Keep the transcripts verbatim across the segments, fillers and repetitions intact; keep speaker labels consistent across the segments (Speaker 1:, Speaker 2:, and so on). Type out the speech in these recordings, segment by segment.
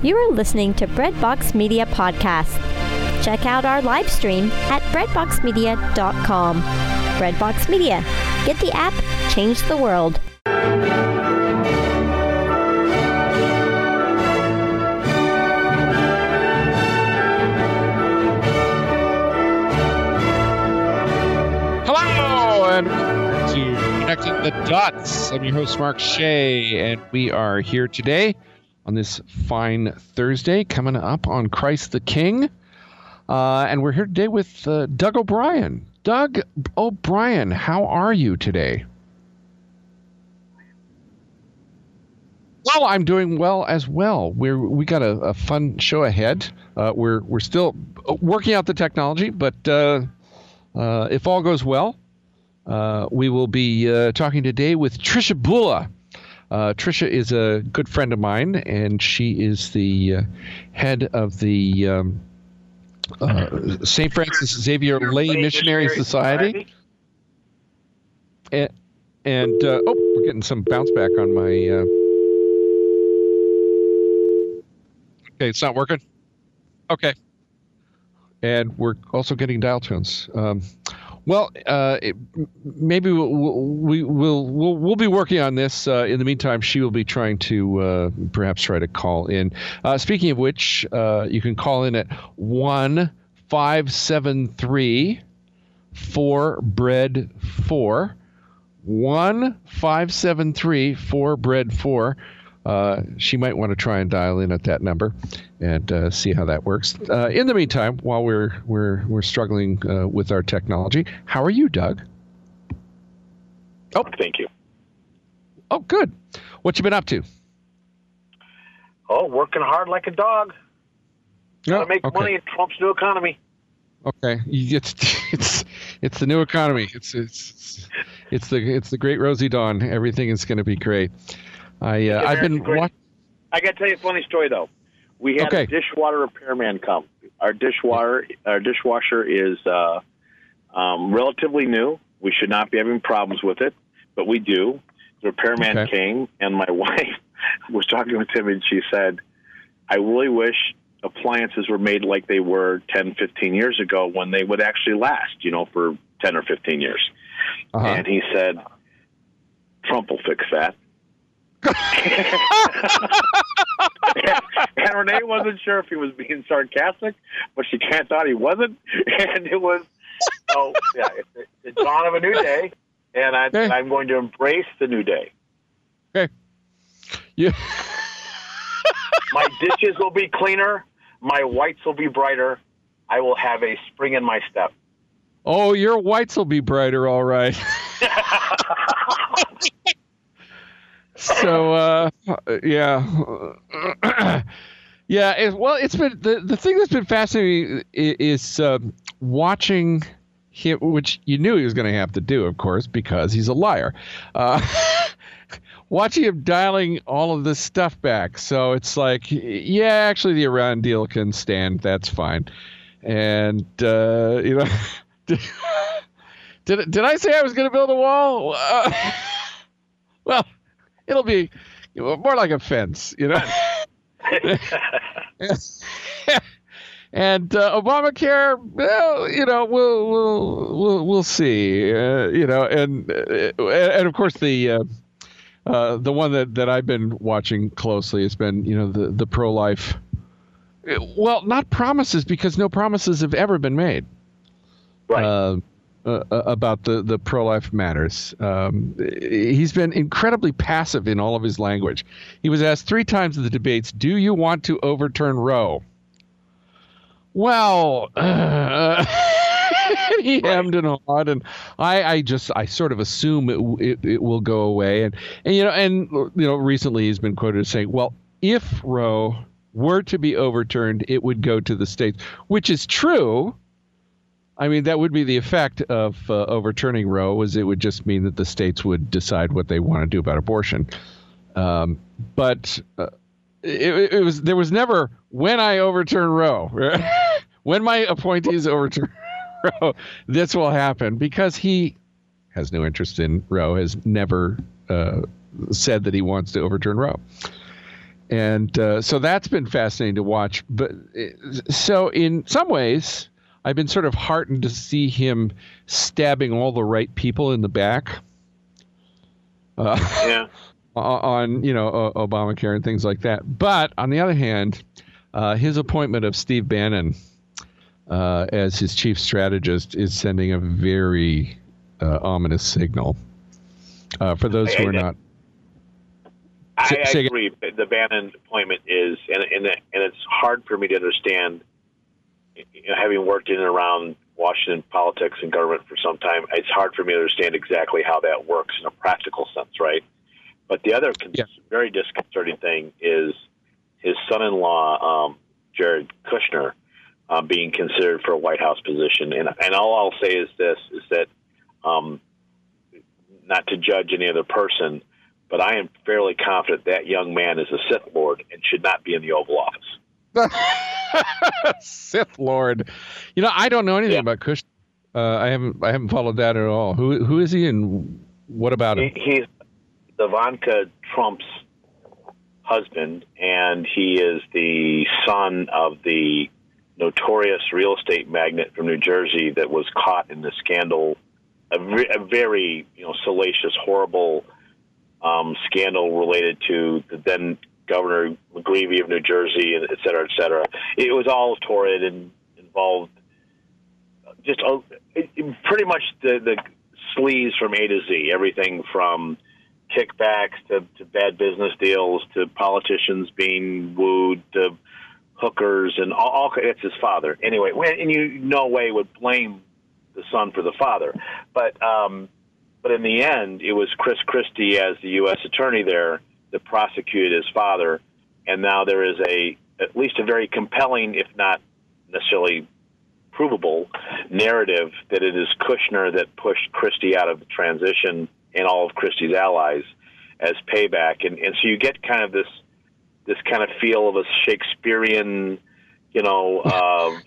Speaker 1: You are listening to Breadbox Media Podcast. Check out our live stream at breadbox media dot com. Breadbox Media. Get the app, change the world.
Speaker 2: Hello, and welcome to Connecting the Dots. I'm your host, Mark Shea, and we are here today on this fine Thursday, coming up on Christ the King. Uh, and we're here today with uh, Doug O'Brien. Doug O'Brien, how are you today? Well, I'm doing well as well. We're we got a, a fun show ahead. Uh, we're we're still working out the technology, but uh, uh, if all goes well, uh, we will be uh, talking today with Tricia Bula. Uh, Tricia is a good friend of mine, and she is the uh, head of the um, uh, Saint Francis Xavier Lay Missionary Society. And, and uh, oh, we're getting some bounce back on my. Uh... Okay, it's not working. Okay, and we're also getting dial tones. Um, Well, uh, it, maybe we'll, we, we'll we'll we'll be working on this. Uh, in the meantime, she will be trying to uh, perhaps try to call in. Uh, speaking of which, uh, you can call in at one five seven three four bread four one five seven three four bread four. Uh, she might want to try and dial in at that number and uh, see how that works. Uh, in the meantime, while we're we're we're struggling uh, with our technology, how are you, Doug?
Speaker 3: Oh, thank you.
Speaker 2: Oh, good. What you been up to?
Speaker 3: Oh, working hard like a dog. Got to
Speaker 2: Oh,
Speaker 3: make
Speaker 2: okay.
Speaker 3: money in Trump's new economy.
Speaker 2: Okay, you, it's it's it's the new economy. It's it's it's the it's the great Rosie Dawn. Everything is going to be great. I uh, I've been watching.
Speaker 3: I got to tell you a funny story though. We had
Speaker 2: Okay.
Speaker 3: a dishwater repairman come. Our dishwater our dishwasher is uh, um, relatively new. We should not be having problems with it, but we do. The repairman
Speaker 2: Okay.
Speaker 3: came, and my wife was talking with him, and she said, "I really wish appliances were made like they were ten, fifteen years ago, when they would actually last, you know, for ten or fifteen years."
Speaker 2: Uh-huh.
Speaker 3: And he said, "Trump will fix that." And Renee wasn't sure if he was being sarcastic, but she can't thought he wasn't. And it was, oh, yeah, it's the dawn of a new day, and, I,
Speaker 2: Okay.
Speaker 3: and I'm going to embrace the new day.
Speaker 2: Okay. Yeah.
Speaker 3: My dishes will be cleaner. My whites will be brighter. I will have a spring in my step.
Speaker 2: Oh, your whites will be brighter, all right. So, uh, yeah, yeah. It, well, it's been the, the thing that's been fascinating is, is um, watching him, which you knew he was going to have to do, of course, because he's a liar. Uh, watching him dialing all of this stuff back. So it's like, yeah, actually, the Iran deal can stand. That's fine. And uh, you know, did, did did I say I was going to build a wall? Uh, well. It'll be more like a fence, you know. And uh, Obamacare, well, you know, we'll we'll we'll, we'll see, uh, you know, and uh, and of course the uh, uh, the one that, that I've been watching closely has been, you know, the the pro-life. Well, not promises, because no promises have ever been made.
Speaker 3: Right.
Speaker 2: Uh, Uh, about the, the pro-life matters. Um, he's been incredibly passive in all of his language. He was asked three times in the debates, do you want to overturn Roe? Well, uh, he hemmed and hawed, and I, I just, I sort of assume it, it, it will go away. And, and, you know, and, you know, recently he's been quoted as saying, well, if Roe were to be overturned, it would go to the states, which is true. I mean, that would be the effect of uh, overturning Roe, was it would just mean that the states would decide what they want to do about abortion. Um, but uh, it, it was there was never, when I overturn Roe, when my appointees overturn Roe, this will happen, because he has no interest in Roe, has never uh, said that he wants to overturn Roe. And uh, so that's been fascinating to watch. But so in some ways, I've been sort of heartened to see him stabbing all the right people in the back. Uh,
Speaker 3: yeah.
Speaker 2: on, you know, Obamacare and things like that. But on the other hand, uh, his appointment of Steve Bannon uh, as his chief strategist is sending a very uh, ominous signal uh, for those who are not.
Speaker 3: I, I agree. The Bannon appointment is, and and, and it's hard for me to understand, you know, having worked in and around Washington politics and government for some time, it's hard for me to understand exactly how that works in a practical sense, right? But the other con-
Speaker 2: yeah.
Speaker 3: very disconcerting thing is his son-in-law, um, Jared Kushner, uh, being considered for a White House position. And, and all I'll say is this, is that um, not to judge any other person, but I am fairly confident that young man is a Sith Lord and should not be in the Oval Office.
Speaker 2: Sith Lord. You know, I don't know anything
Speaker 3: yeah.
Speaker 2: about Kushner. Uh, I haven't I haven't followed that at all. Who Who is he and what about him?
Speaker 3: He, he's Ivanka Trump's husband, and he is the son of the notorious real estate magnate from New Jersey that was caught in the scandal, a, re- a very you know salacious, horrible um, scandal related to the then Governor McGreevey of New Jersey, and et cetera, et cetera. It was all torrid and involved just uh, it, it pretty much the, the sleaze from A to Z, everything from kickbacks to, to bad business deals to politicians being wooed to hookers and all, all. It's his father. Anyway, and you no way would blame the son for the father. But, um, but in the end, it was Chris Christie as the U S attorney there that prosecuted his father, and now there is a at least a very compelling, if not necessarily provable, narrative that it is Kushner that pushed Christie out of the transition and all of Christie's allies as payback, and and so you get kind of this this kind of feel of a Shakespearean, you know, uh,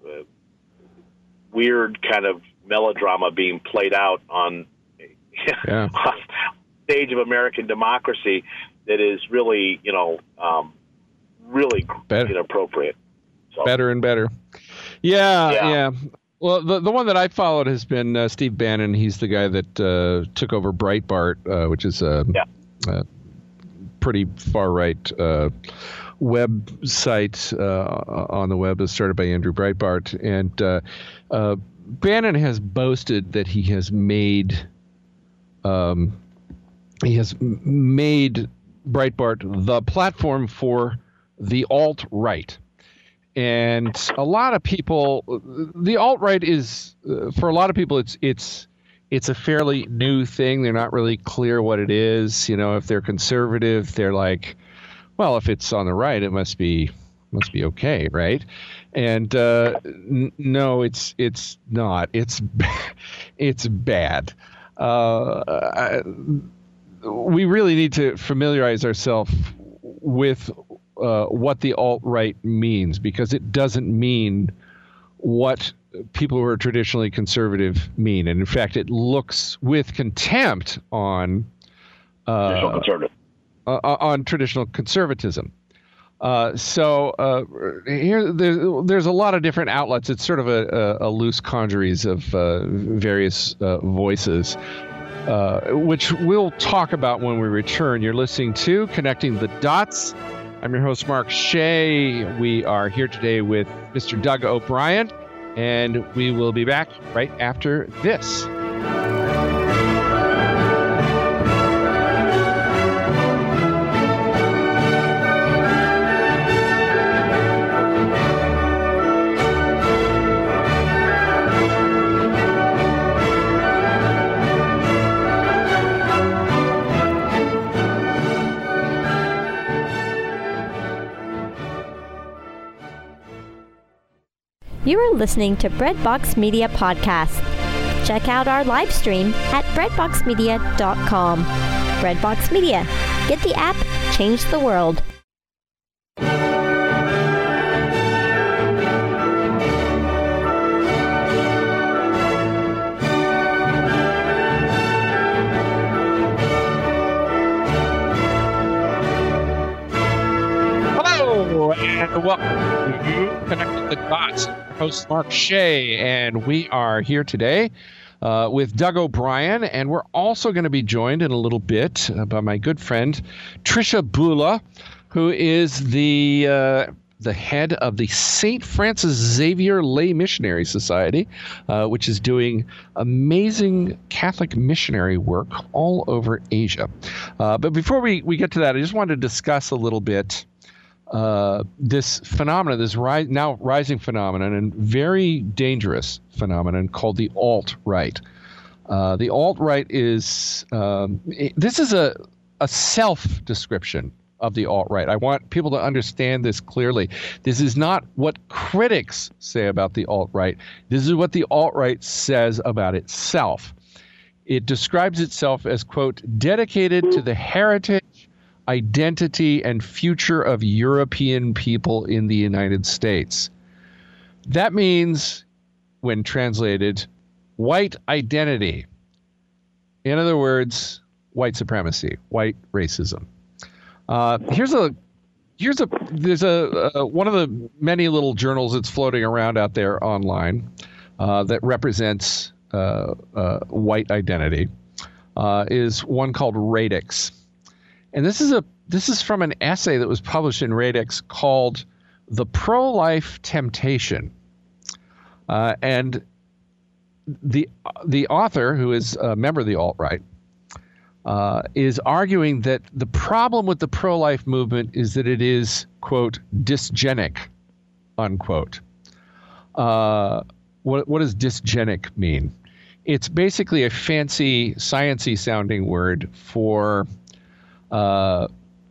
Speaker 3: weird kind of melodrama being played out on,
Speaker 2: yeah.
Speaker 3: on stage of American democracy. That is really, you know, um, really
Speaker 2: better.
Speaker 3: inappropriate. So.
Speaker 2: Better and better. Yeah,
Speaker 3: yeah,
Speaker 2: yeah. Well, the the one that I followed has been uh, Steve Bannon. He's the guy that uh, took over Breitbart, uh, which is a,
Speaker 3: yeah.
Speaker 2: a pretty far-right uh, website uh, on the web. It was started by Andrew Breitbart. And uh, uh, Bannon has boasted that he has made um, he has made Breitbart the platform for the alt-right. And a lot of people, the alt-right is, uh, for a lot of people, it's it's it's a fairly new thing. They're not really clear what it is. You know, if they're conservative, they're like, well, if it's on the right, it must be must be okay, right? And uh, n- no, it's it's not. It's it's bad. Uh, I, we really need to familiarize ourselves with uh, what the alt-right means, because it doesn't mean what people who are traditionally conservative mean. And in fact, it looks with contempt on uh,
Speaker 3: traditional conservative.
Speaker 2: Uh, on traditional conservatism. Uh, so uh, here, there's, there's a lot of different outlets. It's sort of a, a, a loose congeries of uh, various uh, voices, uh, which we'll talk about when we return. You're listening to Connecting the Dots. I'm your host, Mark Shea. We are here today with Mister Doug O'Brien, and we will be back right after this.
Speaker 1: You are listening to Breadbox Media Podcast. Check out our live stream at breadbox media dot com. Breadbox Media. Get the app, change the world.
Speaker 2: Welcome to Connecting the Dots. Host Mark Shea, and we are here today uh, with Doug O'Brien, and we're also going to be joined in a little bit uh, by my good friend Tricia Bula, who is the uh, the head of the Saint Francis Xavier Lay Missionary Society, uh, which is doing amazing Catholic missionary work all over Asia. Uh, but before we, we get to that, I just wanted to discuss a little bit uh, this phenomenon, this ri- now rising phenomenon and very dangerous phenomenon called the alt-right. Uh, the alt-right is, um, it, this is a, a self-description of the alt-right. I want people to understand this clearly. This is not what critics say about the alt-right. This is what the alt-right says about itself. It describes itself as, quote, dedicated to the heritage, identity, and future of European people in the United States. That means, when translated, white identity. In other words, white supremacy, white racism. Uh, here's a, here's a, there's a, a one of the many little journals that's floating around out there online uh, that represents uh, uh, white identity. Uh, is one called Radix, and this is a this is from an essay that was published in Radix called "The Pro-Life Temptation," uh, and the the author, who is a member of the alt-right, Uh, is arguing that the problem with the pro-life movement is that it is, quote, dysgenic, unquote. Uh, what, what does dysgenic mean? It's basically a fancy, sciencey sounding word for uh,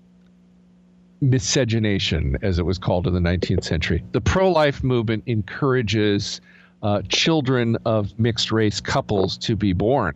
Speaker 2: miscegenation, as it was called in the nineteenth century. The pro-life movement encourages uh, children of mixed race couples to be born.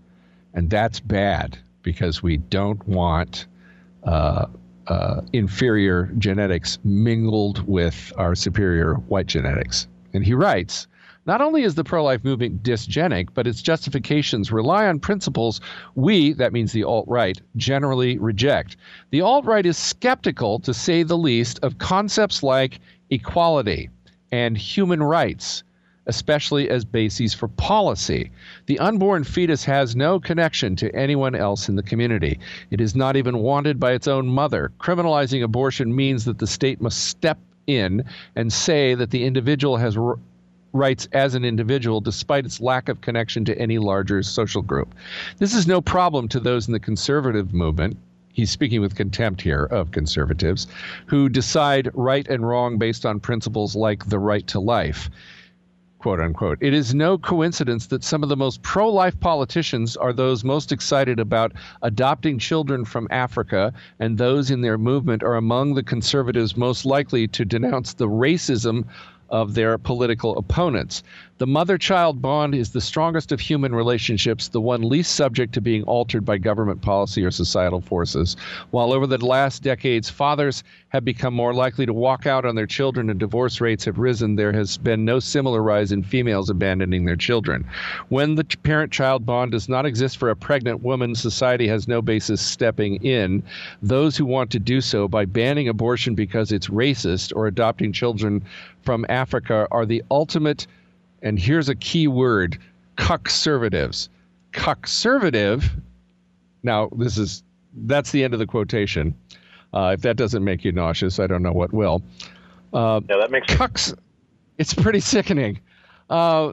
Speaker 2: And that's bad because we don't want uh, uh, inferior genetics mingled with our superior white genetics. And he writes, not only is the pro-life movement dysgenic, but its justifications rely on principles we, that means the alt-right, generally reject. The alt-right is skeptical, to say the least, of concepts like equality and human rights, especially as bases for policy. The unborn fetus has no connection to anyone else in the community. It is not even wanted by its own mother. Criminalizing abortion means that the state must step in and say that the individual has r- rights as an individual despite its lack of connection to any larger social group. This is no problem to those in the conservative movement. He's speaking with contempt here of conservatives who decide right and wrong based on principles like the right to life, quote unquote. It is no coincidence that some of the most pro-life politicians are those most excited about adopting children from Africa, and those in their movement are among the conservatives most likely to denounce the racism of their political opponents. The mother-child bond is the strongest of human relationships, the one least subject to being altered by government policy or societal forces. While over the last decades, fathers have become more likely to walk out on their children and divorce rates have risen, there has been no similar rise in females abandoning their children. When the parent-child bond does not exist for a pregnant woman, society has no basis stepping in. Those who want to do so by banning abortion because it's racist or adopting children from Africa are the ultimate, and here's a key word, cuckservatives. Cuckservative, now this is, that's the end of the quotation. Uh, if that doesn't make you nauseous, I don't know what will. Uh,
Speaker 3: yeah, that makes
Speaker 2: cucks, it's pretty sickening. Uh,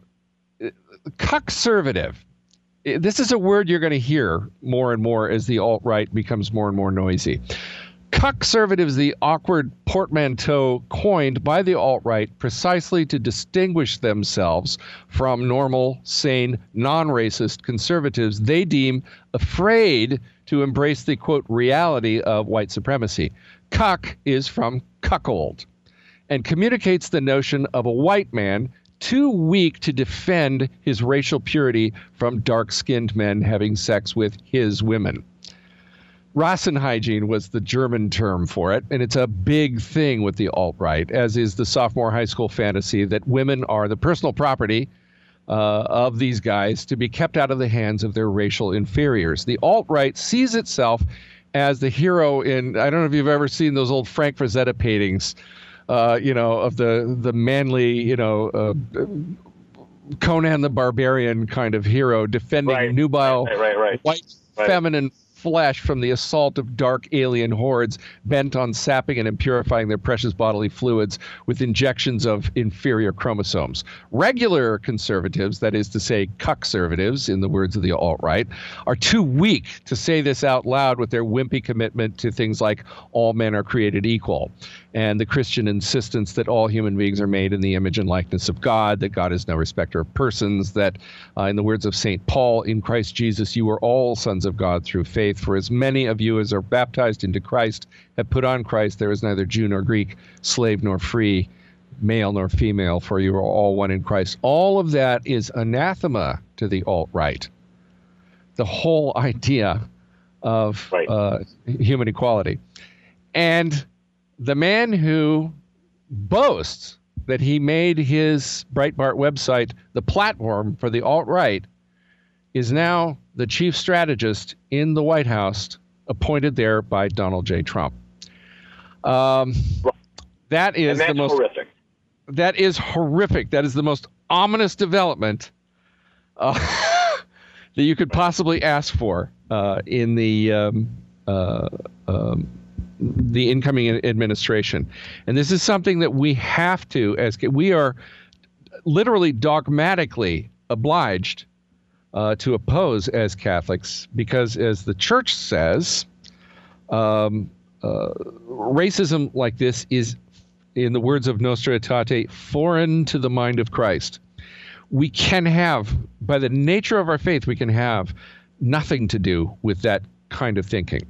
Speaker 2: cuckservative. This is a word you're going to hear more and more as the alt-right becomes more and more noisy. Cuckservative is the awkward portmanteau coined by the alt-right precisely to distinguish themselves from normal, sane, non-racist conservatives they deem afraid to embrace the, quote, reality of white supremacy. Cuck is from cuckold and communicates the notion of a white man too weak to defend his racial purity from dark-skinned men having sex with his women. Rassenhygiene was the German term for it, and it's a big thing with the alt-right, as is the sophomore high school fantasy that women are the personal property uh, of these guys to be kept out of the hands of their racial inferiors. The alt-right sees itself as the hero in, I don't know if you've ever seen those old Frank Frazetta paintings uh, you know, of the the manly, you know, uh, Conan the Barbarian kind of hero defending
Speaker 3: right.
Speaker 2: nubile,
Speaker 3: right, right, right.
Speaker 2: white,
Speaker 3: right.
Speaker 2: feminine flesh from the assault of dark alien hordes bent on sapping and impurifying their precious bodily fluids with injections of inferior chromosomes. Regular conservatives, that is to say cuck-servatives, in the words of the alt-right, are too weak to say this out loud with their wimpy commitment to things like all men are created equal, and the Christian insistence that all human beings are made in the image and likeness of God, that God is no respecter of persons, that, uh, in the words of Saint Paul, in Christ Jesus you are all sons of God through faith. For as many of you as are baptized into Christ have put on Christ. There is neither Jew nor Greek, slave nor free, male nor female, for you are all one in Christ. All of that is anathema to the alt-right. The whole idea of
Speaker 3: right.
Speaker 2: uh, human equality. And the man who boasts that he made his Breitbart website the platform for the alt-right is now the chief strategist in the White House, appointed there by Donald J. Trump. Um, that is
Speaker 3: and that's
Speaker 2: the most
Speaker 3: horrific.
Speaker 2: That is horrific. That is the most ominous development uh, that you could possibly ask for uh, in the um, uh, um, the incoming administration. And this is something that we have to, as we are literally dogmatically obliged Uh, to oppose as Catholics, because as the church says, um, uh, racism like this is, in the words of Nostra Aetate, foreign to the mind of Christ. We can have, by the nature of our faith, we can have nothing to do with that kind of thinking.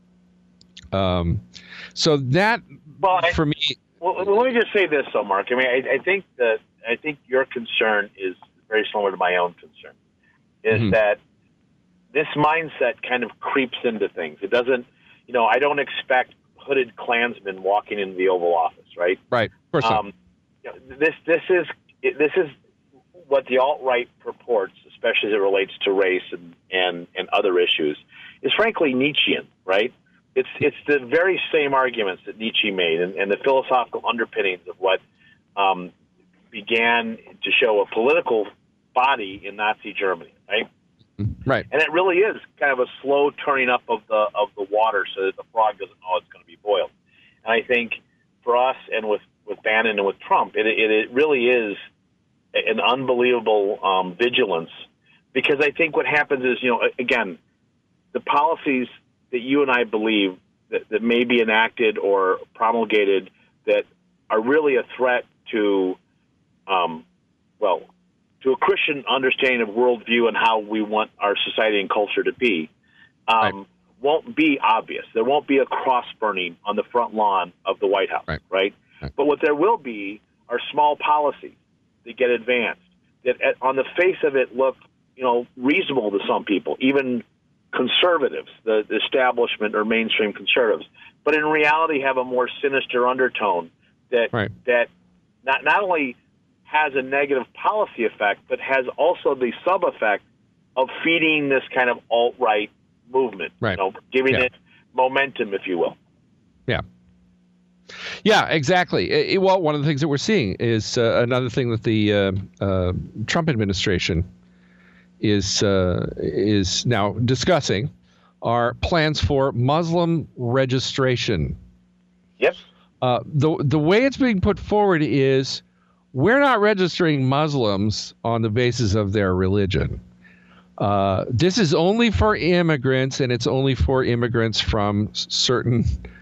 Speaker 2: Um, so that,
Speaker 3: well, I,
Speaker 2: for me...
Speaker 3: Well, well, let me just say this, though, Mark. I mean, I, I think that I think your concern is very similar to my own concern. Is mm-hmm. that this mindset kind of creeps into things. It doesn't, you know, I don't expect hooded Klansmen walking into the Oval Office, right?
Speaker 2: Right. Of course
Speaker 3: um, you know, this this is this is what the alt-right purports, especially as it relates to race and, and, and other issues, is frankly Nietzschean, right? It's it's the very same arguments that Nietzsche made and, and the philosophical underpinnings of what um, began to show a political body in Nazi Germany, right?
Speaker 2: Right.
Speaker 3: And it really is kind of a slow turning up of the of the water so that the frog doesn't know it's going to be boiled. And I think for us and with, with Bannon and with Trump, it, it, it really is an unbelievable um, vigilance, because I think what happens is, you know, again, the policies that you and I believe that, that may be enacted or promulgated that are really a threat to, um, well, to a Christian understanding of worldview and how we want our society and culture to be, um, right. won't be obvious. There won't be a cross burning on the front lawn of the White House, right. Right? right? But what there will be are small policies that get advanced, that at, on the face of it look, you know, reasonable to some people, even conservatives, the, the establishment or mainstream conservatives, but in reality have a more sinister undertone that right. that not not only has a negative policy effect, but has also the sub-effect of feeding this kind of alt-right movement,
Speaker 2: right.
Speaker 3: you know, giving
Speaker 2: yeah.
Speaker 3: it momentum, if you will.
Speaker 2: Yeah. Yeah, exactly. It, it, well, one of the things that we're seeing is uh, another thing that the uh, uh, Trump administration is uh, is now discussing are plans for Muslim registration.
Speaker 3: Yep.
Speaker 2: Uh, the the way it's being put forward is, we're not registering Muslims on the basis of their religion. Uh, this is only for immigrants, and it's only for immigrants from certain,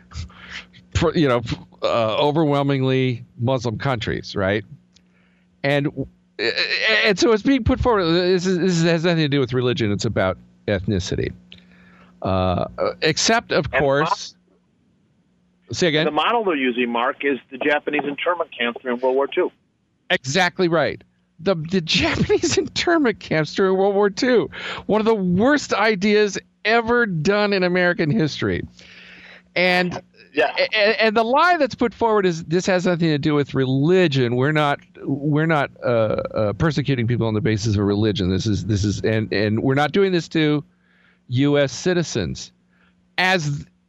Speaker 2: you know, uh, overwhelmingly Muslim countries, right? And and so it's being put forward. This, is, this has nothing to do with religion. It's about ethnicity. Uh, except, of
Speaker 3: and
Speaker 2: course. Mo- say again.
Speaker 3: The model they're using, Mark, is the Japanese internment camps during World War Two.
Speaker 2: Exactly right. The the Japanese internment camps during World War Two, one of the worst ideas ever done in American history. And
Speaker 3: yeah.
Speaker 2: and, and the lie that's put forward is this has nothing to do with religion. We're not we're not uh, uh, persecuting people on the basis of religion. This is this is and and we're not doing this to U S citizens. As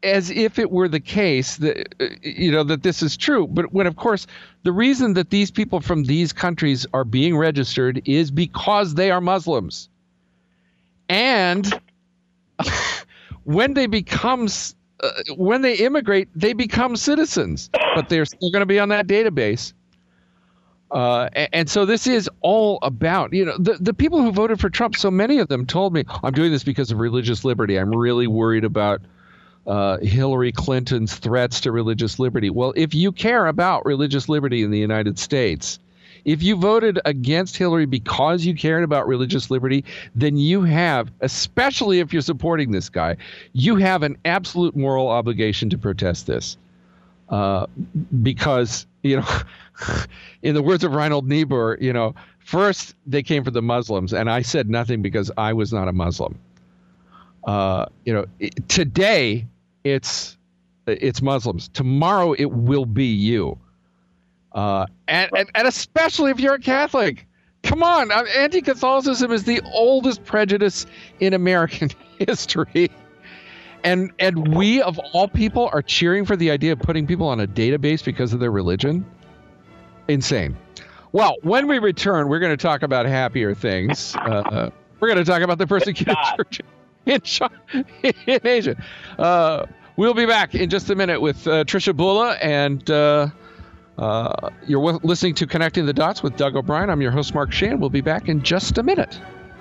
Speaker 2: as if it were the case that, you know, that this is true. But when, of course, the reason that these people from these countries are being registered is because they are Muslims. And when they become, uh, when they immigrate, they become citizens, but they're still going to be on that database. Uh, and, and so this is all about, you know, the, the people who voted for Trump, so many of them told me, I'm doing this because of religious liberty. I'm really worried about uh, Hillary Clinton's threats to religious liberty. Well, if you care about religious liberty in the United States, if you voted against Hillary because you cared about religious liberty, then you have, especially if you're supporting this guy, you have an absolute moral obligation to protest this. Uh, because, you know, in the words of Reinhold Niebuhr, you know, first they came for the Muslims, and I said nothing because I was not a Muslim. Uh, you know, it, today it's it's Muslims. Tomorrow it will be you. Uh, and, and and especially if you're a Catholic. Come on, anti-Catholicism is the oldest prejudice in American history. And and we, of all people, are cheering for the idea of putting people on a database because of their religion? Insane. Well, when we return, we're going to talk about happier things. Uh, we're going to talk about the persecuted church in, in Asia. Uh, we'll be back in just a minute with uh, Tricia Bula, and uh, uh, you're w- listening to Connecting the Dots with Doug O'Brien. I'm your host, Mark Shane. We'll be back in just a minute.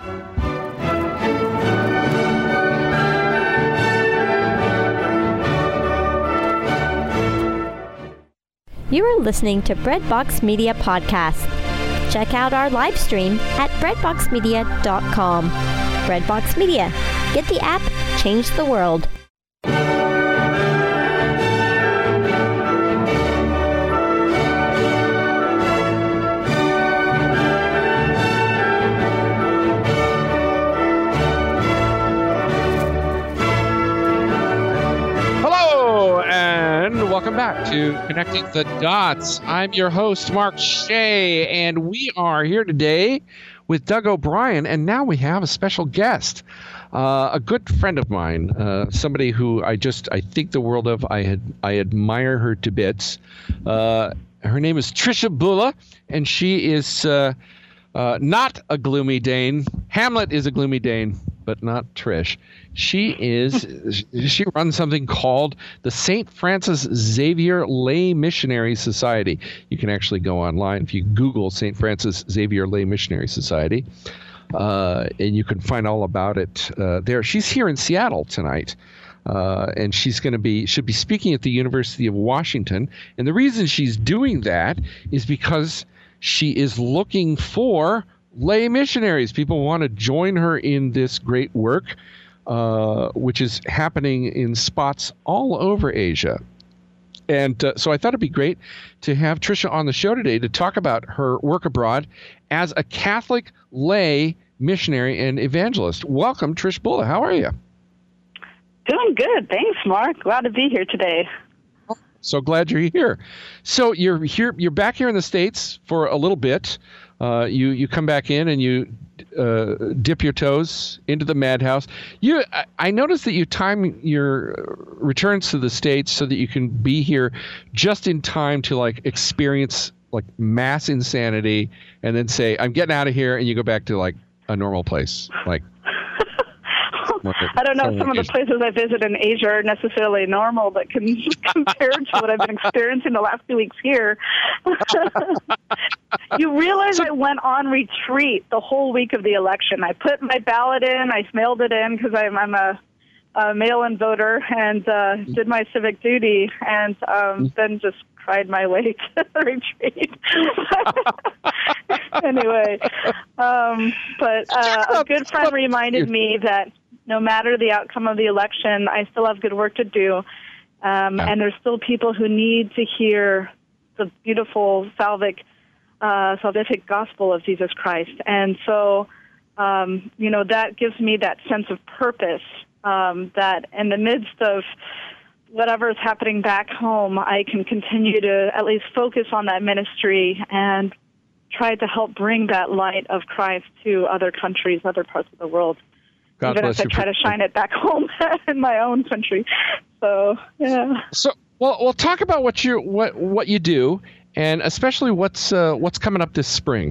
Speaker 1: You are listening to Breadbox Media Podcast. Check out our live stream at breadbox media dot com. Breadbox Media. Get the app, change the world.
Speaker 2: Welcome back to Connecting the Dots. I'm your host, Mark Shea, and we are here today with Doug O'Brien, and now we have a special guest, uh, a good friend of mine, uh, somebody who I just, I think the world of, I had, I admire her to bits. Uh, her name is Tricia Bula, and she is uh, uh, not a gloomy Dane. Hamlet is a gloomy Dane, but not Trish. She is, she runs something called the Saint Francis Xavier Lay Missionary Society. You can actually go online if you Google Saint Francis Xavier Lay Missionary Society, uh, and you can find all about it uh, there. She's here in Seattle tonight, uh, and she's going to be, should be speaking at the University of Washington. And the reason she's doing that is because she is looking for lay missionaries. People want to join her in this great work. Uh, which is happening in spots all over Asia. And uh, so I thought it'd be great to have Tricia on the show today to talk about her work abroad as a Catholic lay missionary and evangelist. Welcome, Trish Bula. How are you?
Speaker 4: Doing good. Thanks, Mark. Glad to be here today.
Speaker 2: So glad you're here. So you're here. You're back here in the States for a little bit. Uh, you you come back in and you uh, dip your toes into the madhouse. You, I, I noticed that you time your returns to the States so that you can be here just in time to like experience like mass insanity, and then say, "I'm getting out of here," and you go back to like a normal place, like.
Speaker 4: I don't know if some of the places I visit in Asia are necessarily normal, but can, compared to what I've been experiencing the last few weeks here. You realize I went on retreat the whole week of the election. I put my ballot in, I mailed it in because I'm, I'm a, a mail-in voter, and uh, did my civic duty, and um, then just cried my way to the retreat. Anyway, um, but uh, a good friend reminded me that no matter the outcome of the election, I still have good work to do. Um, yeah. And there's still people who need to hear the beautiful salvic, uh, salvific gospel of Jesus Christ. And so, um, you know, that gives me that sense of purpose, um, that in the midst of whatever is happening back home, I can continue to at least focus on that ministry and try to help bring that light of Christ to other countries, other parts of the world.
Speaker 2: God
Speaker 4: even
Speaker 2: bless
Speaker 4: as I
Speaker 2: you
Speaker 4: try
Speaker 2: for-
Speaker 4: to shine it back home in my own country. So, yeah.
Speaker 2: So, well, well, talk about what you what what you do, and especially what's uh, what's coming up this spring.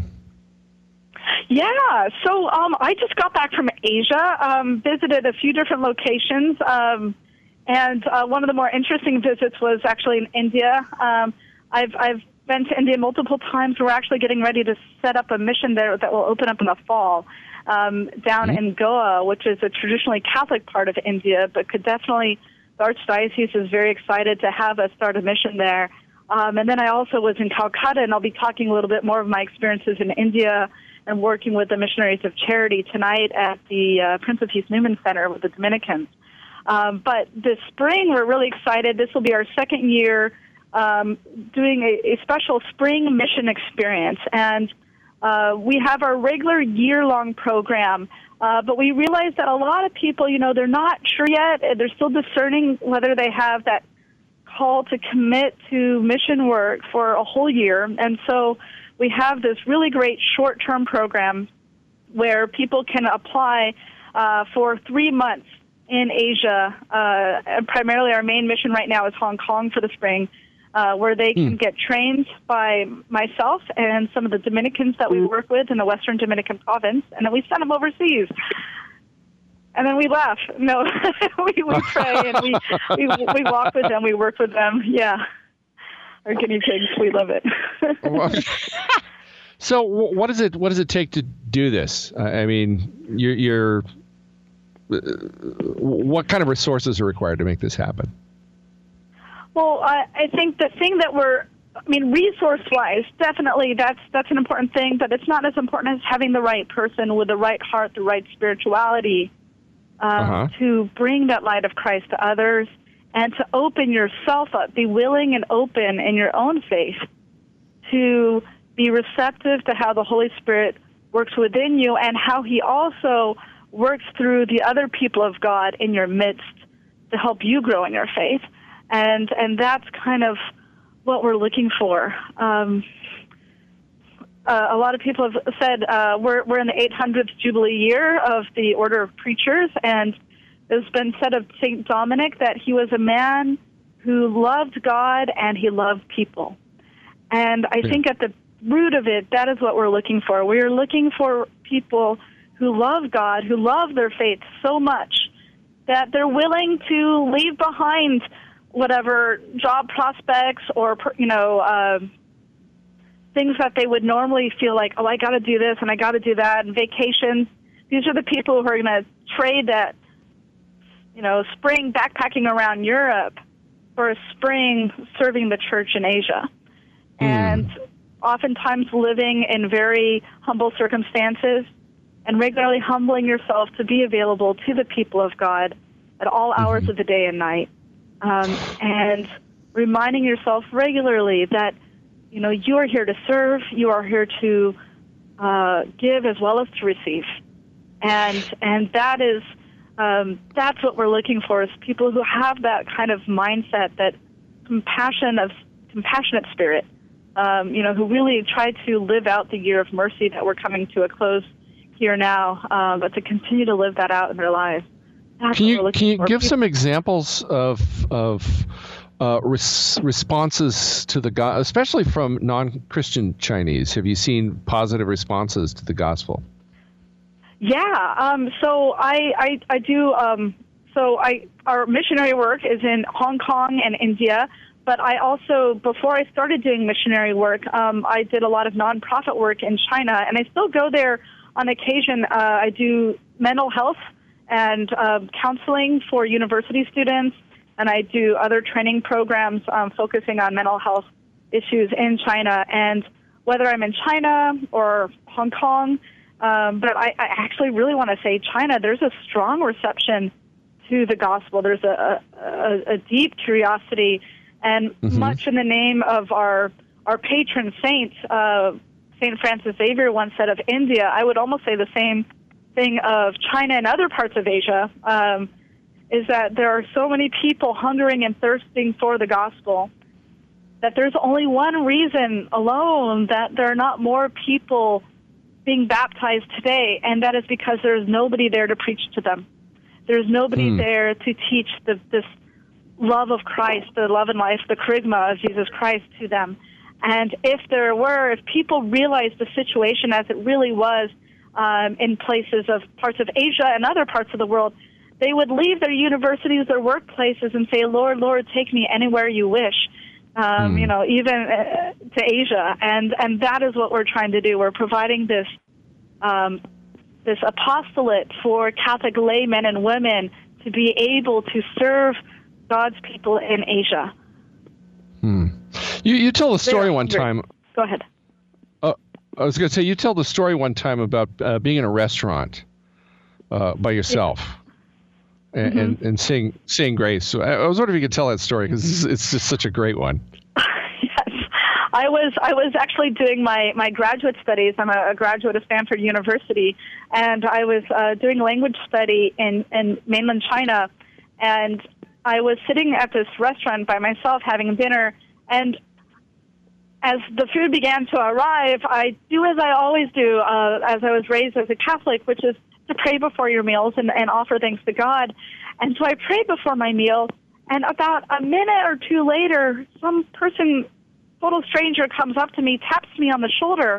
Speaker 4: Yeah, so um, I just got back from Asia, um, visited a few different locations, um, and uh, one of the more interesting visits was actually in India. Um, I've I've been to India multiple times. We're actually getting ready to set up a mission there that will open up in the fall um, down mm-hmm. in Goa, which is a traditionally Catholic part of India, but could definitely, the Archdiocese is very excited to have us start a mission there. Um, and then I also was in Calcutta, and I'll be talking a little bit more of my experiences in India and working with the Missionaries of Charity tonight at the uh, Prince of Peace Newman Center with the Dominicans. Um, but this spring, we're really excited. This will be our second year um, doing a, a special spring mission experience. And uh, we have our regular year-long program, uh, but we realize that a lot of people, you know, they're not sure yet. They're still discerning whether they have that call to commit to mission work for a whole year. And so we have this really great short-term program where people can apply uh, for three months in Asia. Uh, and primarily our main mission right now is Hong Kong for the spring, uh, where they can mm. get trained by myself and some of the Dominicans that we work with in the Western Dominican province, and then we send them overseas. And then we laugh. No, we, we pray and we, we we walk with them. We work with them. Yeah. Our guinea pigs, we love it.
Speaker 2: So, what does it what does it take to do this? I mean, you're, you're uh, what kind of resources are required to make this happen?
Speaker 4: Well, I, I think the thing that we're, I mean, resource-wise, definitely that's that's an important thing, but it's not as important as having the right person with the right heart, the right spirituality um, uh-huh. to bring that light of Christ to others. And to open yourself up, be willing and open in your own faith to be receptive to how the Holy Spirit works within you and how he also works through the other people of God in your midst to help you grow in your faith. And and that's kind of what we're looking for. Um, uh, a lot of people have said uh, we're, we're in the eight hundredth Jubilee year of the Order of Preachers, and it's been said of Saint Dominic that he was a man who loved God and he loved people. And I yeah. think at the root of it, that is what we're looking for. We're looking for people who love God, who love their faith so much that they're willing to leave behind whatever job prospects or, you know, uh, things that they would normally feel like, oh, I got to do this and I got to do that, and vacations. These are the people who are going to trade that, you know, spring backpacking around Europe for a spring serving the church in Asia. Mm. And oftentimes living in very humble circumstances and regularly humbling yourself to be available to the people of God at all hours mm-hmm. of the day and night. Um, and reminding yourself regularly that, you know, you are here to serve, you are here to uh, give as well as to receive. And, and that is... Um, that's what we're looking for, is people who have that kind of mindset, that compassion of compassionate spirit, um, you know, who really try to live out the year of mercy that we're coming to a close here now, uh, but to continue to live that out in their lives. That's
Speaker 2: can you can you
Speaker 4: for.
Speaker 2: give some examples of of uh, res- responses to the go- especially from non-Christian Chinese? Have you seen positive responses to the gospel?
Speaker 4: Yeah, um, so I, I, I do, um, so I, our missionary work is in Hong Kong and India, but I also, before I started doing missionary work, um, I did a lot of nonprofit work in China, and I still go there on occasion. Uh, I do mental health and uh, counseling for university students, and I do other training programs um, focusing on mental health issues in China. And whether I'm in China or Hong Kong, Um, but I, I actually really want to say China, there's a strong reception to the gospel. There's a, a, a deep curiosity, and mm-hmm. much in the name of our our patron saint, uh, Saint Francis Xavier once said of India, I would almost say the same thing of China and other parts of Asia, um, is that there are so many people hungering and thirsting for the gospel that there's only one reason alone that there are not more people being baptized today, and that is because there is nobody there to preach to them. There's nobody hmm. there to teach the, this love of Christ, the love and life, the charisma of Jesus Christ to them. And if there were, if people realized the situation as it really was um, in places of parts of Asia and other parts of the world, they would leave their universities, their workplaces, and say, Lord, Lord, take me anywhere you wish, um, mm. you know, even uh, to Asia. And, and that is what we're trying to do. We're providing this um, this apostolate for Catholic laymen and women to be able to serve God's people in Asia.
Speaker 2: Hmm. You you tell the story one time.
Speaker 4: Go ahead.
Speaker 2: Uh, I was going to say, you tell the story one time about uh, being in a restaurant uh, by yourself yeah. and, mm-hmm. and and seeing seeing grace. So I, I was wondering if you could tell that story, because it's, it's just such a great one.
Speaker 4: Yes, I was I was actually doing my, my graduate studies. I'm a, a graduate of Stanford University, and I was uh, doing language study in, in mainland China, and I was sitting at this restaurant by myself having dinner, and as the food began to arrive, I do as I always do, uh, as I was raised as a Catholic, which is to pray before your meals and, and offer thanks to God. And so I prayed before my meal, and about a minute or two later, some person, total stranger, comes up to me, taps me on the shoulder,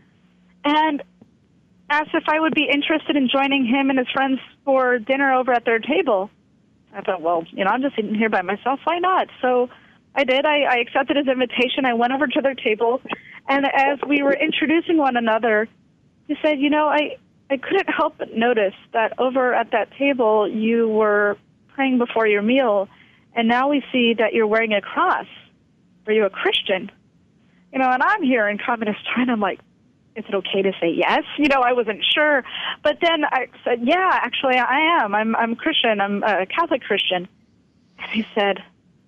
Speaker 4: and asked if I would be interested in joining him and his friends for dinner over at their table. I thought, well, you know, I'm just sitting here by myself. Why not? So I did. I, I accepted his invitation. I went over to their table, and as we were introducing one another, he said, you know, I, I couldn't help but notice that over at that table you were praying before your meal, and now we see that you're wearing a cross. Are you a Christian? You know, and I'm here in communist China. I'm like, is it okay to say yes? You know, I wasn't sure. But then I said, yeah, actually I am. I'm I'm Christian. I'm a Catholic Christian. And he said,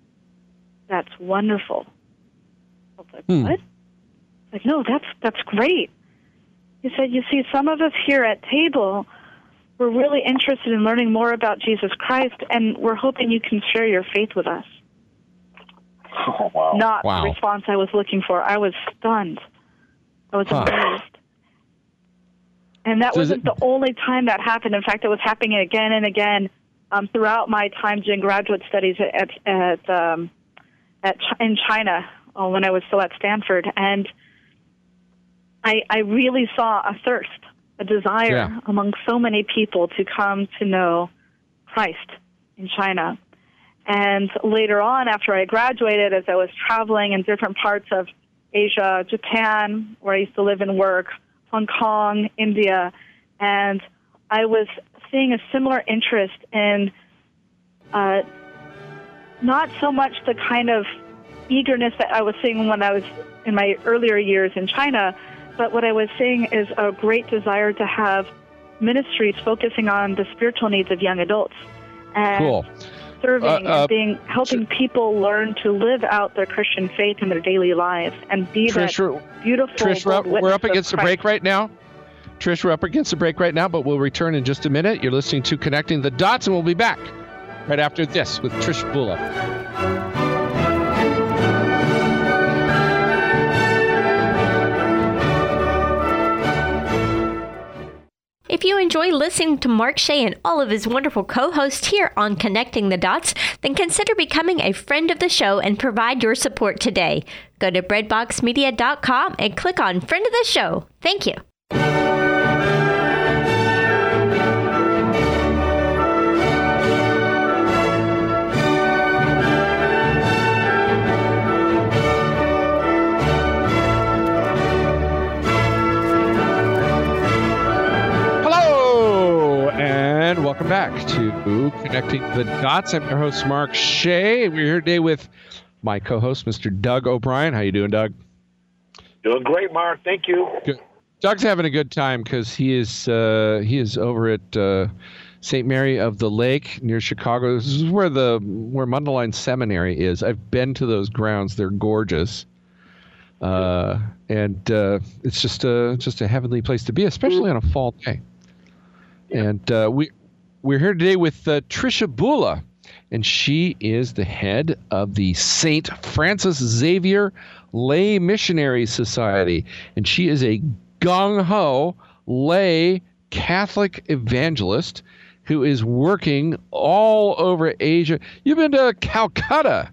Speaker 4: that's wonderful. I was like, hmm. what? Like, no, that's that's great. He said, you see, some of us here at table, we're really interested in learning more about Jesus Christ, and we're hoping you can share your faith with us.
Speaker 3: Oh, wow.
Speaker 4: Not
Speaker 2: wow.
Speaker 4: the response I was looking for. I was stunned. I was huh. amazed. And that so wasn't it, the only time that happened. In fact, it was happening again and again um, throughout my time doing graduate studies at at, um, at in China uh, when I was still at Stanford. And I, I really saw a thirst, a desire yeah. among so many people to come to know Christ in China. And later on, after I graduated, as I was traveling in different parts of Asia, Japan, where I used to live and work, Hong Kong, India, and I was seeing a similar interest in uh, not so much the kind of eagerness that I was seeing when I was in my earlier years in China, but what I was seeing is a great desire to have ministries focusing on the spiritual needs of young adults. And
Speaker 2: cool.
Speaker 4: serving
Speaker 2: uh, uh,
Speaker 4: and being helping people learn to live out their Christian faith in their daily lives and be
Speaker 2: Trish,
Speaker 4: that beautiful.
Speaker 2: Trish, we're up, we're up against a break right now. Trish, we're up against a break right now, but we'll return in just a minute. You're listening to Connecting the Dots, and we'll be back right after this with Trish Bula.
Speaker 1: If you enjoy listening to Mark Shea and all of his wonderful co-hosts here on Connecting the Dots, then consider becoming a friend of the show and provide your support today. Go to bread box media dot com and click on Friend of the Show. Thank you.
Speaker 2: And welcome back to Connecting the Dots. I'm your host, Mark Shea. We're here today with my co-host, Mister Doug O'Brien. How you doing, Doug?
Speaker 3: Doing great, Mark. Thank you.
Speaker 2: Good. Doug's having a good time because he is uh, he is over at uh, Saint Mary of the Lake near Chicago. This is where the where Mundelein Seminary is. I've been to those grounds. They're gorgeous. Uh, and uh, it's just a, just a heavenly place to be, especially on a fall day. And uh, we, we're here today with uh, Tricia Bula, and she is the head of the Saint Francis Xavier Lay Missionary Society. And she is a gung-ho lay Catholic evangelist who is working all over Asia. You've been to Calcutta.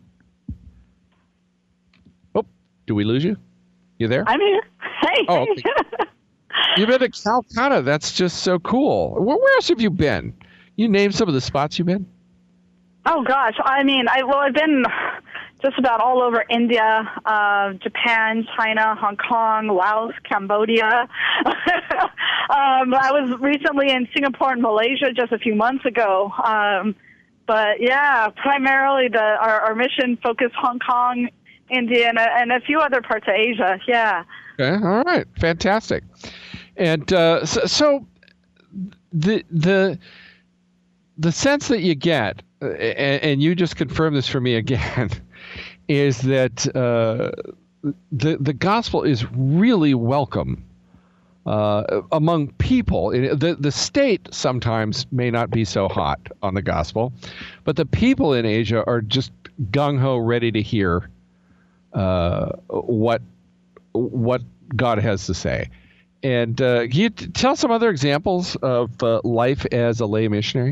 Speaker 2: Oh, do we lose you? You there?
Speaker 4: I'm here. Hey.
Speaker 2: Oh, okay. You've been to Calcutta. That's just so cool. Where, where else have you been? You name some of the spots you've been.
Speaker 4: Oh gosh, I mean, I well, I've been just about all over India, uh, Japan, China, Hong Kong, Laos, Cambodia. um, I was recently in Singapore and Malaysia just a few months ago. Um, but yeah, primarily the our, our mission focused Hong Kong, India, and a, and a few other parts of Asia. Yeah.
Speaker 2: Okay. All right. Fantastic. And uh, so, so the the the sense that you get, and, and you just confirmed this for me again, is that uh, the the gospel is really welcome uh, among people. The the state sometimes may not be so hot on the gospel, but the people in Asia are just gung ho, ready to hear uh, what what God has to say. And uh, can you t- tell some other examples of uh, life as a lay missionary?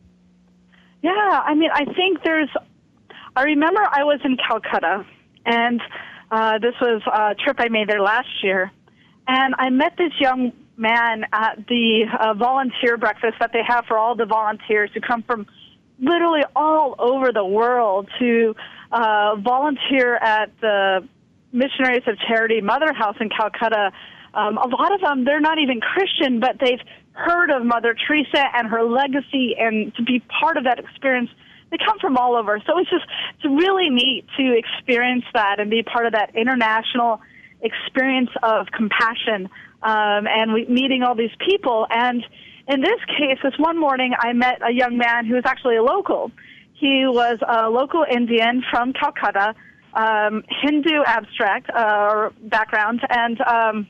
Speaker 4: Yeah, I mean, I think there's, I remember I was in Calcutta, and uh, this was a trip I made there last year, and I met this young man at the uh, volunteer breakfast that they have for all the volunteers who come from literally all over the world to uh, volunteer at the Missionaries of Charity Mother House in Calcutta. Um, a lot of them, they're not even Christian, but they've heard of Mother Teresa and her legacy, and to be part of that experience, they come from all over. So it's just, it's really neat to experience that and be part of that international experience of compassion um, and we, meeting all these people. And in this case, this one morning, I met a young man who was actually a local. He was a local Indian from Calcutta, um, Hindu abstract uh, background, and um,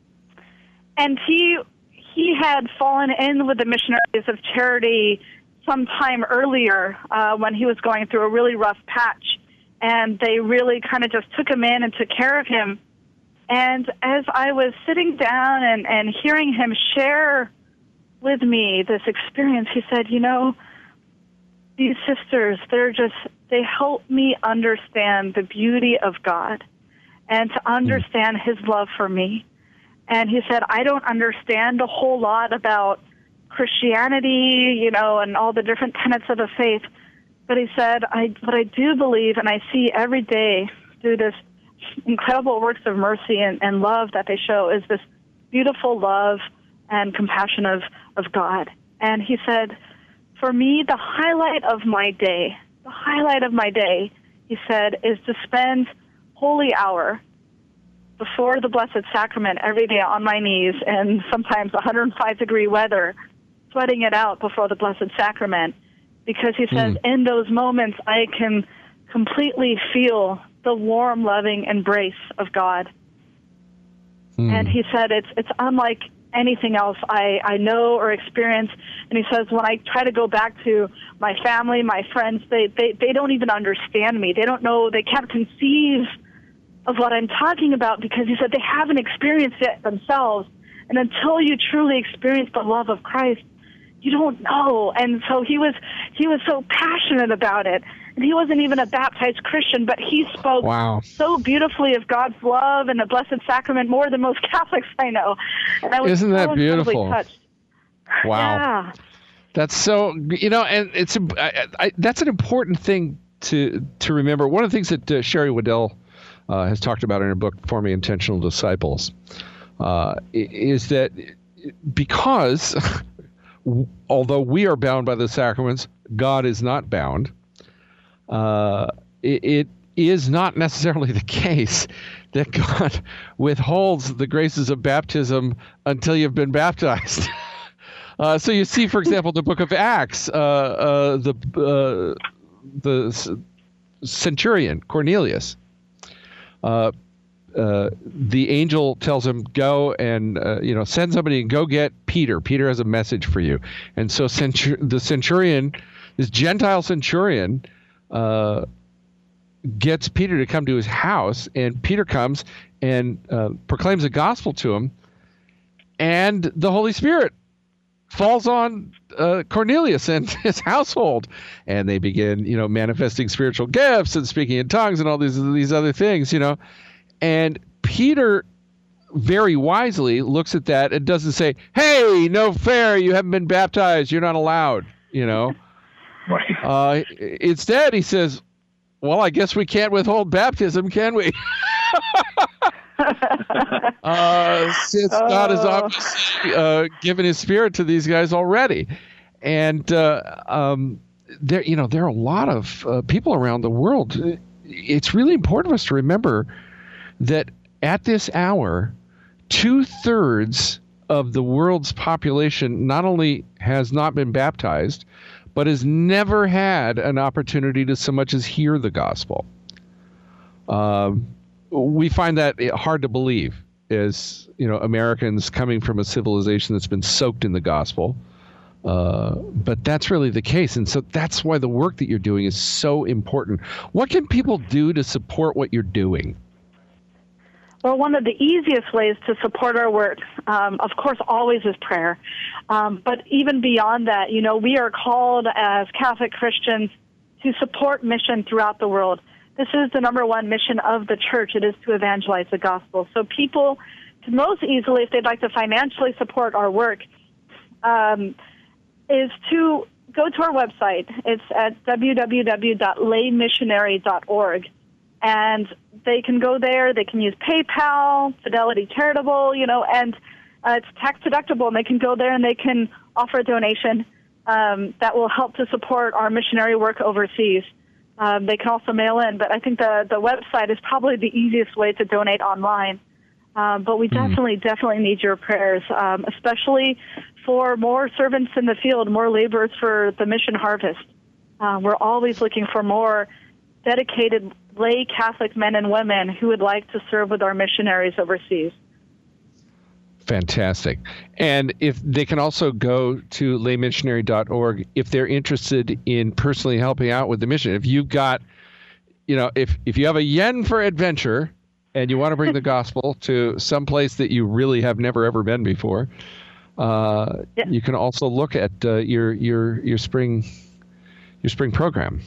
Speaker 4: and he he had fallen in with the Missionaries of Charity sometime earlier uh, when he was going through a really rough patch, and they really kind of just took him in and took care of him. And as I was sitting down and, and hearing him share with me this experience, he said, you know, these sisters, they're just, they help me understand the beauty of God and to understand his love for me. And he said, I don't understand a whole lot about Christianity, you know, and all the different tenets of the faith. But he said, I, what I do believe, and I see every day through this incredible works of mercy and, and love that they show, is this beautiful love and compassion of, of God. And he said, for me, the highlight of my day, the highlight of my day, he said, is to spend holy hour before the Blessed Sacrament every day on my knees in sometimes one hundred five degree weather, sweating it out before the Blessed Sacrament. Because he says, mm. in those moments, I can completely feel the warm, loving embrace of God. Mm. And he said, it's it's unlike anything else I, I know or experience. And he says, when I try to go back to my family, my friends, they, they, they don't even understand me. They don't know, they can't conceive of what I'm talking about, because he said they haven't experienced it themselves. And until you truly experience the love of Christ, you don't know. And so he was he was so passionate about it. And he wasn't even a baptized Christian, but he spoke
Speaker 2: wow.
Speaker 4: so beautifully of God's love and the Blessed Sacrament, more than most Catholics I know. And I was
Speaker 2: Isn't that
Speaker 4: so
Speaker 2: beautiful?
Speaker 4: Touched.
Speaker 2: Wow.
Speaker 4: Yeah.
Speaker 2: That's so, you know, and it's I, I, that's an important thing to to remember. One of the things that uh, Sherry Waddell uh, has talked about in her book, Forming Intentional Disciples, uh, is that because although we are bound by the sacraments, God is not bound. Uh, it, it is not necessarily the case that God withholds the graces of baptism until you've been baptized. uh, so you see, for example, the book of Acts, uh, uh, the uh, the centurion Cornelius. Uh, uh, the angel tells him, go and, uh, you know, send somebody and go get Peter. Peter has a message for you. And so centur- the centurion, this Gentile centurion, uh, gets Peter to come to his house, and Peter comes and uh, proclaims the gospel to him. and the Holy Spirit falls on uh, Cornelius and his household, and they begin, you know, manifesting spiritual gifts and speaking in tongues and all these these other things, you know. And Peter very wisely looks at that and doesn't say, "Hey, no fair, you haven't been baptized, you're not allowed," you know.
Speaker 3: Right.
Speaker 2: Uh, instead, he says, "Well, I guess we can't withhold baptism, can we?" uh, since oh. God has obviously uh, given His Spirit to these guys already, and uh, um, there, you know, there are a lot of uh, people around the world. It's really important for us to remember that at this hour, two thirds of the world's population not only has not been baptized, but has never had an opportunity to so much as hear the gospel. Um, we find that hard to believe as, you know, Americans coming from a civilization that's been soaked in the gospel. Uh, but that's really the case. And so that's why the work that you're doing is so important. What can people do to support what you're doing?
Speaker 4: Well, one of the easiest ways to support our work, um, of course, always is prayer. Um, but even beyond that, you know, we are called as Catholic Christians to support mission throughout the world. This is the number one mission of the church. It is to evangelize the gospel. So people can most easily, if they'd like to financially support our work, um, is to go to our website. It's at w w w dot lay missionary dot org. And they can go there. They can use PayPal, Fidelity Charitable, you know, and uh, it's tax deductible. And they can go there and they can offer a donation um, that will help to support our missionary work overseas. Um, they can also mail in, but I think the, the website is probably the easiest way to donate online. Um, but we mm-hmm. definitely, definitely need your prayers, um, especially for more servants in the field, more laborers for the mission harvest. Uh, we're always looking for more dedicated lay Catholic men and women who would like to serve with our missionaries overseas.
Speaker 2: Fantastic. And if they can also go to lay missionary dot org if they're interested in personally helping out with the mission. If you've got, you know, if, if you have a yen for adventure and you want to bring the gospel to some place that you really have never, ever been before, uh, yeah. you can also look at uh, your, your, your spring, your spring program.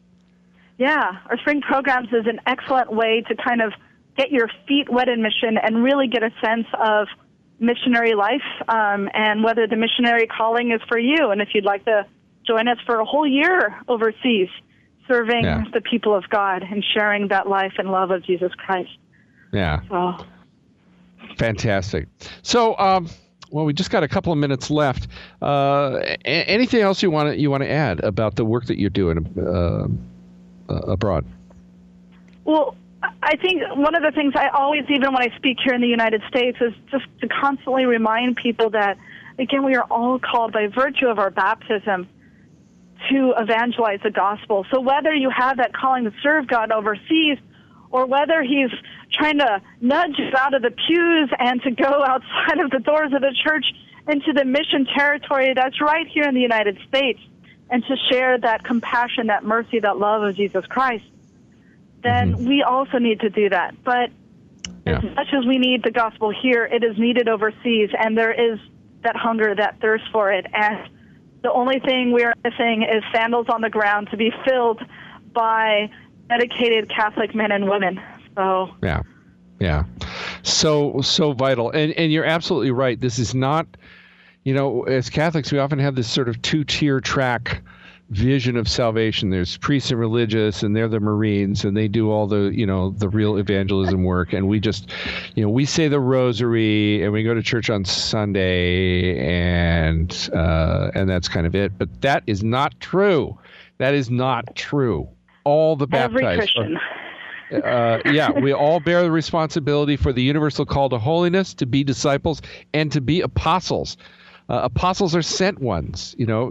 Speaker 4: Yeah, our spring programs is an excellent way to kind of get your feet wet in mission and really get a sense of missionary life um, and whether the missionary calling is for you. And if you'd like to join us for a whole year overseas, serving yeah. the people of God and sharing that life and love of Jesus Christ.
Speaker 2: Yeah.
Speaker 4: So.
Speaker 2: Fantastic. So, um, well, we just got a couple of minutes left. Uh, a- anything else you want to you want to add about the work that you're doing Uh, Uh, abroad?
Speaker 4: Well, I think one of the things I always, even when I speak here in the United States, is just to constantly remind people that, again, we are all called by virtue of our baptism to evangelize the gospel. So whether you have that calling to serve God overseas or whether He's trying to nudge you out of the pews and to go outside of the doors of the church into the mission territory that's right here in the United States, and to share that compassion, that mercy, that love of Jesus Christ, then mm-hmm. we also need to do that. But yeah. as much as we need the gospel here, it is needed overseas, and there is that hunger, that thirst for it. And the only thing we are missing is sandals on the ground to be filled by dedicated Catholic men and women. So
Speaker 2: yeah, yeah, so so vital. And and you're absolutely right. This is not. You know, as Catholics, we often have this sort of two-tier track vision of salvation. There's priests and religious, and they're the Marines, and they do all the, you know, the real evangelism work. And we just, you know, we say the rosary, and we go to church on Sunday, and uh, and that's kind of it. But that is not true. That is not true. All the baptized.
Speaker 4: Every Christian.
Speaker 2: Are, uh, yeah, we all bear the responsibility for the universal call to holiness, to be disciples, and to be apostles. Uh, apostles are sent ones, you know,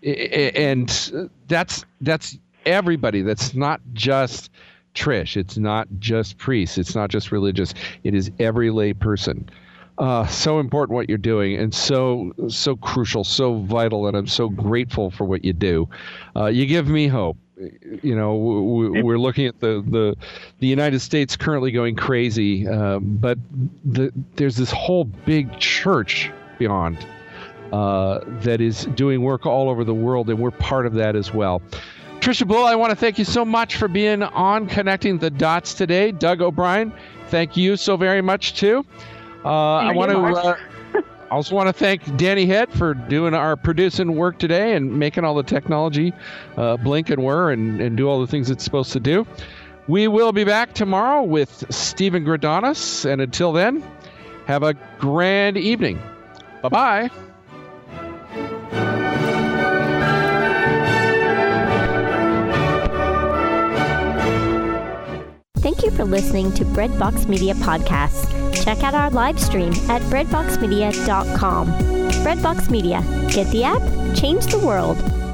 Speaker 2: and that's that's everybody. That's not just Trish. It's not just priests. It's not just religious. It is every lay person. Uh, so important what you're doing, and so so crucial, so vital, and I'm so grateful for what you do. Uh, you give me hope, you know, we, we're looking at the, the the United States currently going crazy, uh, but the, there's this whole big church beyond uh, that is doing work all over the world, and we're part of that as well. Tricia Bull, I want to thank you so much for being on Connecting the Dots today. Doug O'Brien, thank you so very much too. Uh, I want to uh, also want to thank Danny Head for doing our producing work today and making all the technology uh, blink and whir and, and do all the things it's supposed to do. We will be back tomorrow with Stephen Gradanis, and until then, have a grand evening. Bye-bye.
Speaker 1: Thank you for listening to Breadbox Media Podcasts. Check out our live stream at breadbox media dot com. Breadbox Media. Get the app, change the world.